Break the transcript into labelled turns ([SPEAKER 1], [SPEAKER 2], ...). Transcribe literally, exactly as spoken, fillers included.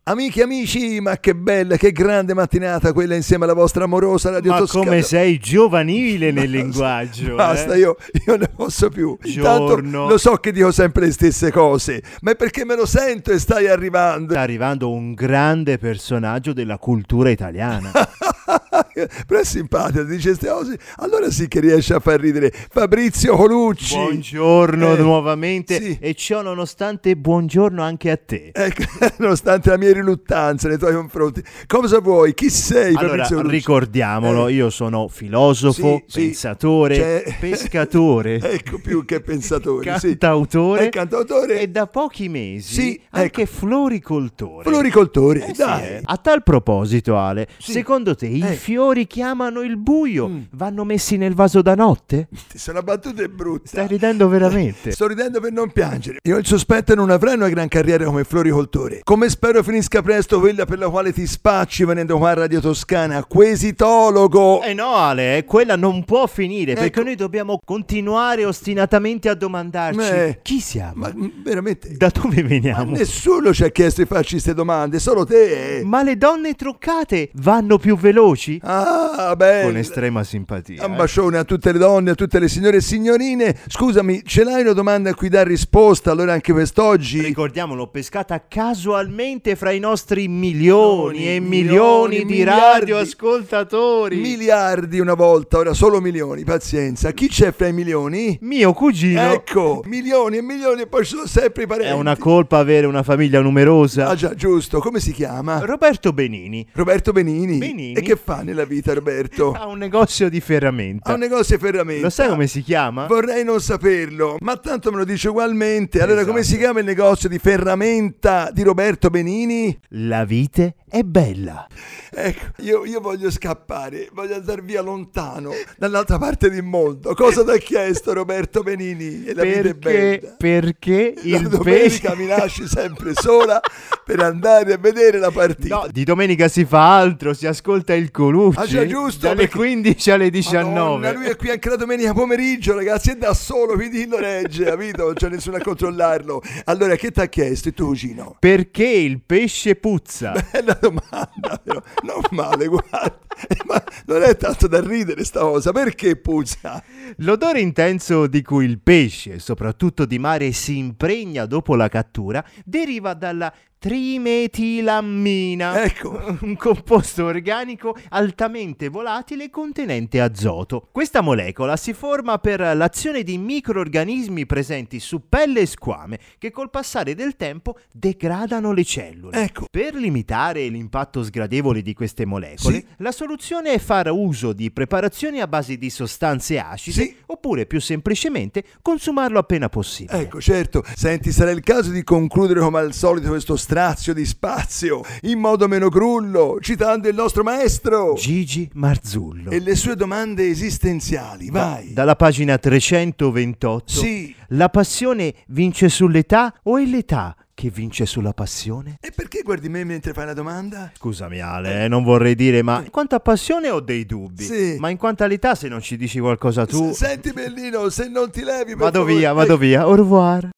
[SPEAKER 1] Amiche e amici, ma che bella, che grande mattinata quella insieme alla vostra amorosa Radio
[SPEAKER 2] Ma
[SPEAKER 1] Toscana.
[SPEAKER 2] come sei giovanile nel linguaggio.
[SPEAKER 1] Basta,
[SPEAKER 2] eh?
[SPEAKER 1] io, io ne posso più.
[SPEAKER 2] Giorno.
[SPEAKER 1] Intanto lo so che dico sempre le stesse cose, ma è perché me lo sento e stai arrivando.
[SPEAKER 2] Sta arrivando un grande personaggio della cultura italiana.
[SPEAKER 1] Però è simpatico, dice queste cose, allora sì che riesce a far ridere. Fabrizio Colucci.
[SPEAKER 2] Buongiorno
[SPEAKER 1] Eh,
[SPEAKER 2] nuovamente,
[SPEAKER 1] sì.
[SPEAKER 2] e ciò nonostante buongiorno anche a te.
[SPEAKER 1] Ecco, nonostante la mia riluttanza nei tuoi confronti. Cosa vuoi? Chi sei,
[SPEAKER 2] Allora,
[SPEAKER 1] Fabrizio Colucci?
[SPEAKER 2] ricordiamolo,
[SPEAKER 1] Eh.
[SPEAKER 2] io sono filosofo,
[SPEAKER 1] Sì, sì.
[SPEAKER 2] pensatore,
[SPEAKER 1] C'è-
[SPEAKER 2] pescatore,
[SPEAKER 1] Ecco, più che pensatore, sì.
[SPEAKER 2] cantautore
[SPEAKER 1] Eh, cantautore
[SPEAKER 2] e da pochi mesi
[SPEAKER 1] Sì,
[SPEAKER 2] anche
[SPEAKER 1] ecco.
[SPEAKER 2] floricoltore.
[SPEAKER 1] floricoltore,
[SPEAKER 2] Eh sì,
[SPEAKER 1] dai.
[SPEAKER 2] eh. A tal proposito, Ale,
[SPEAKER 1] Sì.
[SPEAKER 2] secondo te i
[SPEAKER 1] Eh.
[SPEAKER 2] fiori che amano il buio
[SPEAKER 1] Mm.
[SPEAKER 2] vanno messi nel vaso da notte?
[SPEAKER 1] Ti sono battute brutte.
[SPEAKER 2] Stai ridendo veramente?
[SPEAKER 1] Sto ridendo per non piangere. Io il sospetto non avrai una gran carriera come floricoltore. Come spero finisca presto quella per la quale ti spacci venendo qua a Radio Toscana, quesitologo.
[SPEAKER 2] Eh no, Ale, eh, quella non può finire, perché
[SPEAKER 1] Ecco.
[SPEAKER 2] noi dobbiamo continuare ostinatamente a domandarci
[SPEAKER 1] Eh.
[SPEAKER 2] chi siamo,
[SPEAKER 1] Ma mm, veramente?
[SPEAKER 2] da dove veniamo.
[SPEAKER 1] Nessuno ci ha chiesto di farci queste domande, solo te.
[SPEAKER 2] Ma le donne truccate vanno più veloci?
[SPEAKER 1] Ah, beh.
[SPEAKER 2] Con estrema simpatia.
[SPEAKER 1] Un
[SPEAKER 2] eh.
[SPEAKER 1] bacione a tutte le donne, a tutte le signore e signorine. Scusami, ce l'hai una domanda a cui dar risposta? Allora anche quest'oggi.
[SPEAKER 2] Ricordiamolo, pescata casualmente fra i nostri milioni
[SPEAKER 1] Milioni,
[SPEAKER 2] e milioni,
[SPEAKER 1] milioni,
[SPEAKER 2] di
[SPEAKER 1] miliardi.
[SPEAKER 2] radioascoltatori.
[SPEAKER 1] Miliardi una volta, ora solo milioni, pazienza. Chi c'è fra i milioni?
[SPEAKER 2] Mio cugino.
[SPEAKER 1] Ecco, milioni e milioni e poi ci sono sempre i parenti.
[SPEAKER 2] È una colpa avere una famiglia numerosa.
[SPEAKER 1] Ah già, giusto. Come si chiama?
[SPEAKER 2] Roberto Benini
[SPEAKER 1] Roberto Benini.
[SPEAKER 2] Benini.
[SPEAKER 1] E che fa nella vita Roberto?
[SPEAKER 2] ha un negozio di ferramenta.
[SPEAKER 1] Ha un negozio di ferramenta.
[SPEAKER 2] Lo sai come si chiama?
[SPEAKER 1] Vorrei non saperlo, ma tanto me lo dice ugualmente. Allora,
[SPEAKER 2] Esatto.
[SPEAKER 1] come si chiama il negozio di ferramenta di Roberto Benini?
[SPEAKER 2] La vite è bella.
[SPEAKER 1] Ecco, io, io voglio scappare, voglio andare via lontano, dall'altra parte del mondo. Cosa ti ha chiesto Roberto Benini? E la vita è
[SPEAKER 2] Perché,
[SPEAKER 1] bella.
[SPEAKER 2] perché
[SPEAKER 1] La
[SPEAKER 2] il
[SPEAKER 1] domenica
[SPEAKER 2] pesce...
[SPEAKER 1] mi lasci sempre sola per andare a vedere la partita.
[SPEAKER 2] No, di domenica si fa altro, si ascolta il Colucci.
[SPEAKER 1] Ah, già, giusto,
[SPEAKER 2] Dalle
[SPEAKER 1] perché-
[SPEAKER 2] quindici alle diciannove.
[SPEAKER 1] Madonna, lui è qui anche la domenica pomeriggio, ragazzi, è da solo, quindi lo regge, capito? Non c'è nessuno a controllarlo. Allora, che ti ha chiesto il tuo cugino?
[SPEAKER 2] Perché il pesce puzza?
[SPEAKER 1] Bella domanda, però non male, guarda. Ma non è tanto da ridere sta cosa, perché puzza?
[SPEAKER 2] L'odore intenso di cui il pesce, soprattutto di mare, si impregna dopo la cattura deriva dalla trimetilammina,
[SPEAKER 1] Ecco.
[SPEAKER 2] un composto organico altamente volatile contenente azoto. Questa molecola si forma per l'azione di microrganismi presenti su pelle e squame che col passare del tempo degradano le cellule.
[SPEAKER 1] Ecco.
[SPEAKER 2] Per limitare l'impatto sgradevole di queste molecole,
[SPEAKER 1] Sì.
[SPEAKER 2] la soluzione è fare uso di preparazioni a base di sostanze acide,
[SPEAKER 1] Sì.
[SPEAKER 2] oppure più semplicemente consumarlo appena possibile.
[SPEAKER 1] Ecco, certo. Senti, sarà il caso di concludere come al solito questo strazio di spazio in modo meno crullo, citando il nostro maestro
[SPEAKER 2] Gigi Marzullo.
[SPEAKER 1] e le sue domande esistenziali. Vai.
[SPEAKER 2] Dalla pagina trecentoventotto.
[SPEAKER 1] Sì.
[SPEAKER 2] La passione vince sull'età o è l'età che vince sulla passione?
[SPEAKER 1] E perché guardi me mentre fai la domanda?
[SPEAKER 2] Scusami Ale, eh, non vorrei dire, ma in quanto a passione ho dei dubbi.
[SPEAKER 1] Sì.
[SPEAKER 2] Ma in quanto all'età, se non ci dici qualcosa tu...
[SPEAKER 1] S- Senti Bellino, se non ti levi per
[SPEAKER 2] Vado
[SPEAKER 1] favore-
[SPEAKER 2] via, vado
[SPEAKER 1] Ecco.
[SPEAKER 2] via. Au revoir.